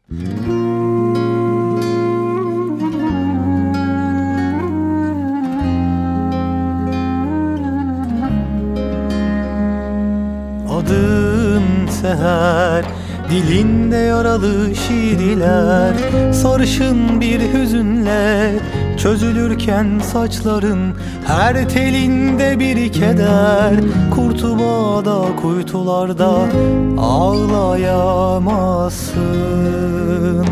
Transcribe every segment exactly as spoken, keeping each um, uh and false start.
Adın seher, dilinde yaralı şiirler, sarışın bir hüzünle çözülürken saçların, her telinde bir keder. Kurtuba'da kuytularda ağlayamazsın.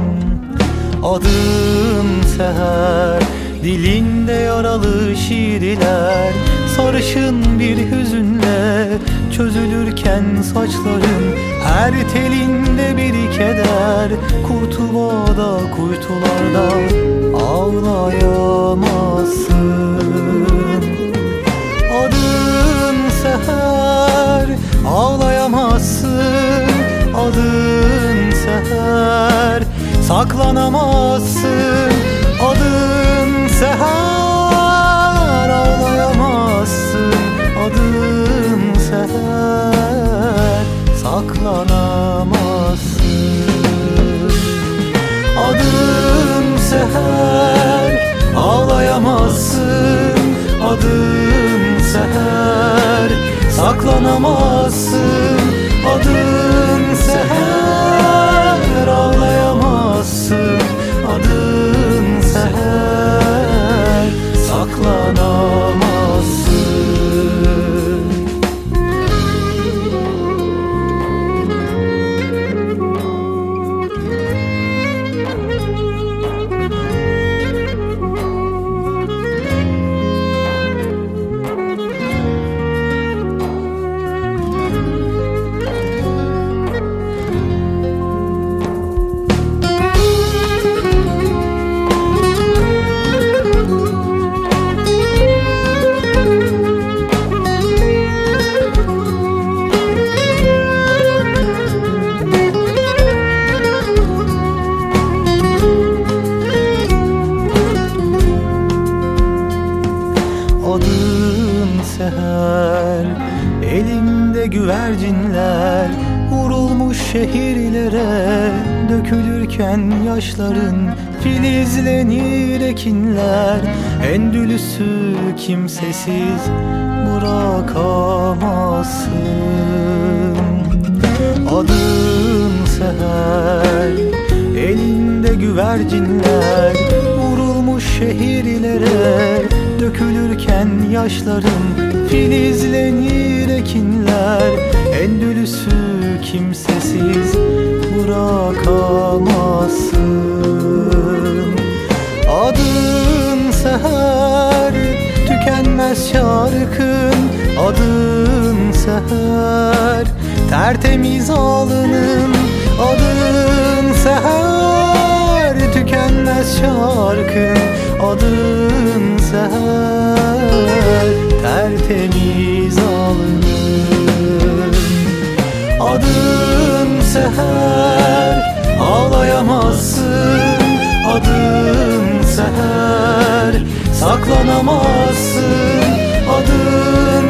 Adın seher, dilinde yaralı şiirler, sarışın bir hüzünle çözülürken saçların, her telinde bir keder. Kurtuba'da kuytularda ağlayamazsın. Adın seher, ağlayamazsın. Adın seher, saklanamazsın. Adın seher, ağlayamazsın. Adın seher, saklanamazsın. Adın seher, ağlayamazsın. Adın seher, saklanamazsın. Adın seher, ağlayamazsın. Adın seher, saklanamazsın. Adın seher, elimde güvercinler, vurulmuş şehirlere dökülürken yaşların, filizlenir ekinler. Endülüs'ü kimsesiz bırakamazsın. Adın seher, elinde güvercinler, vurulmuş şehirlere dökülürken yaşların, filizlenir ekinler. Endülüs'ü kimsesiz bırakamazsın. Adın seher, tükenmez şarkın. Adın seher, tertemiz alnın. Adın seher, tükenmez şarkın. Adın seher, tertemiz alnın. Adın seher, ağlayamazsın. Adın seher, saklanamazsın. Adın